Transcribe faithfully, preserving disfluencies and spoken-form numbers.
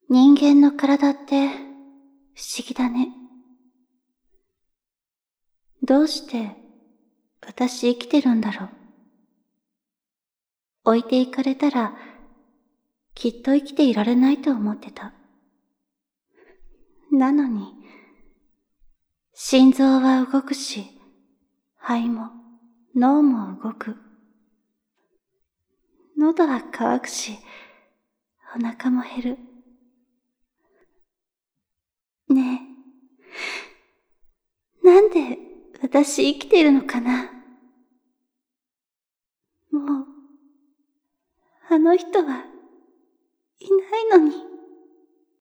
人間の体って不思議だね。どうして私生きてるんだろう。置いていかれたらきっと生きていられないと思ってた。なのに、心臓は動くし、肺も脳も動く。喉は渇くし、お腹も減る。ねえ、なんで私生きているのかな。もう、あの人はいないのに。